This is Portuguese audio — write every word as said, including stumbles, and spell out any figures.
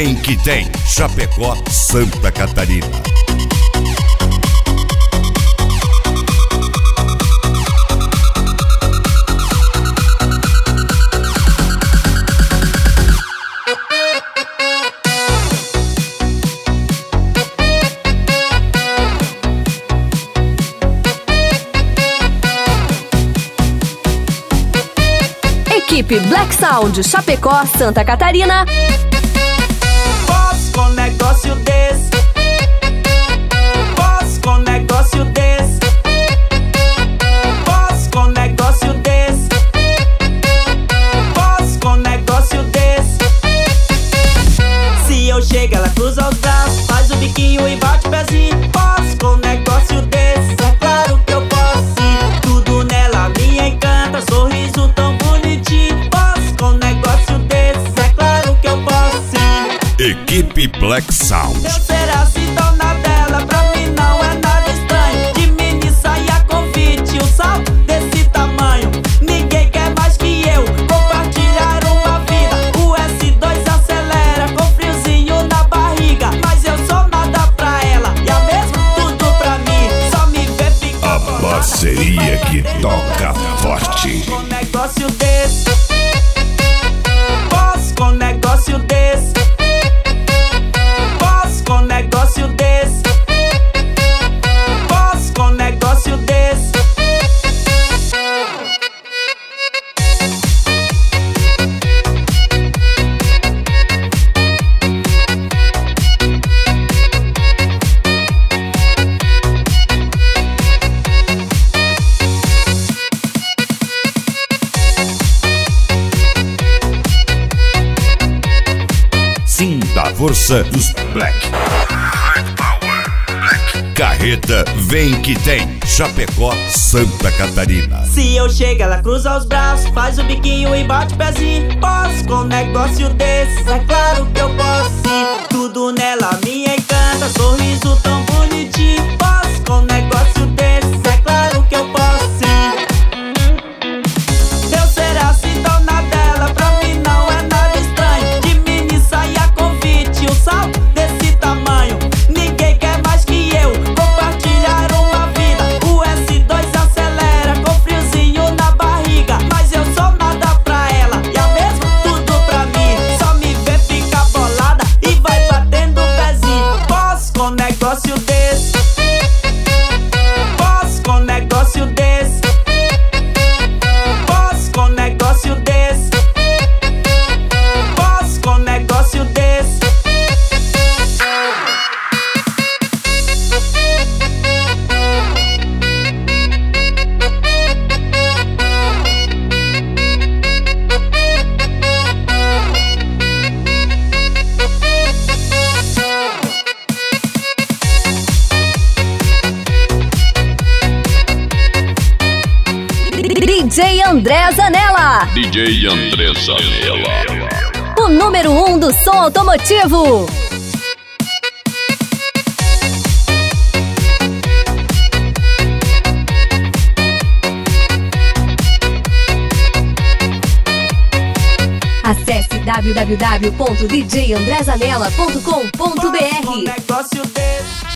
vem que tem. Chapecó, Santa Catarina. Equipe Black Sound, Chapecó, Santa Catarina. Posso com negócio desse? Posso com negócio desse? Posso com negócio desse? Posso com negócio desse? Se eu chego, ela cruza os braços, faz o biquinho e bate o pezinho. Posso com negócio desse? É claro que eu posso sim. Tudo nela me encanta, sorriso tão bonitinho. Posso com negócio desse? É claro que eu posso sim. Equipe Black Sound. Eu ser assim dona dela, pra mim não é nada estranho. De mini saia convite, o salto desse tamanho. Ninguém quer mais que eu compartilhar uma vida. O S dois acelera com friozinho na barriga. Mas eu sou nada pra ela e a mesmo tudo pra mim. Só me vê ficar A bolada. parceria que toca forte. Com negócio desse, posso com negócio desse. Posso com negócio desse. Posso com negócio desse. Sinta a força dos Black. Carreta vem que tem. Chapecó, Santa Catarina. Se eu chego, ela cruza os braços, faz o biquinho e bate o pezinho. Posso com negócio desse? É claro que eu posso sim. Tudo nela me encanta, sorriso tão bonitinho. Posso com negócio desse? É claro que eu posso sim. Eu ser assim dona dela, pra mim não é nada estranho. De mini saia convite, o salto desse tamanho. Ninguém quer mais que eu compartilhar uma vida. O S dois acelera com friozinho na barriga. Mas eu sou nada pra ela e a mesmo tudo pra mim. Só me vê ficar bolada e vai batendo o pezinho. Posso com negócio desse? Posso com negócio desse? Posso com negócio desse? Posso com negócio desse? D J André Zanella, D J André Zanella. o número um do som automotivo. Acesse w w w ponto d j andré zanella ponto com ponto b r. Negócio desse.